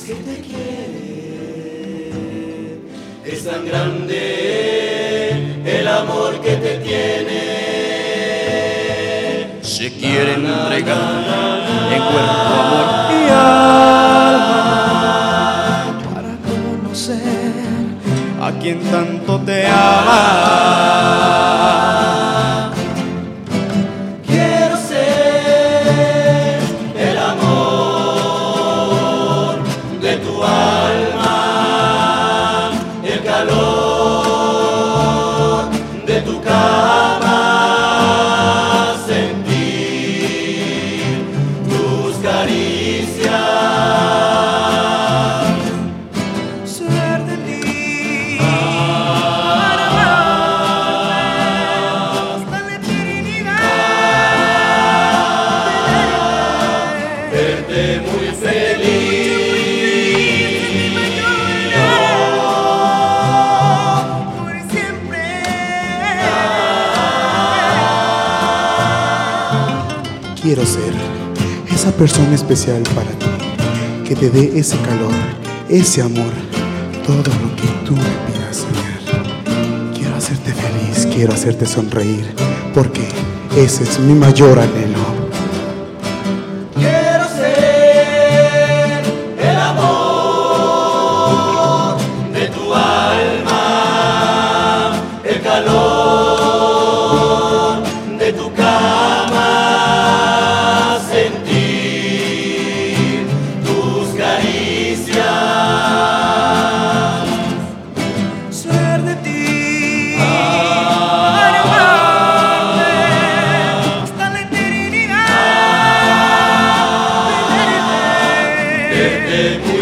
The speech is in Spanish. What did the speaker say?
que te quiere. Es tan grande el amor que te tiene. Se quiere entregar en cuerpo, amor y alma para conocer a quien tanto te ama. Quiero ser el amor de tu alma, el calor de tu cama, sentir tus caricias, Ser de ti para hasta la eternidad. verte muy feliz. Por siempre. Quiero ser esa persona especial para ti, que te dé ese calor, ese amor, todo lo que tú me pidas soñar. Quiero hacerte feliz, quiero hacerte sonreír, porque ese es mi mayor anhelo. Quiero ser el amor de tu alma, el calor de tu cama, sentir tus caricias, Ser de ti para amarte hasta la eternidad. verte muy